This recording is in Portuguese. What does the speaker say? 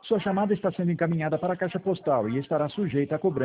Sua chamada está sendo encaminhada para a caixa postal e estará sujeita a cobrança.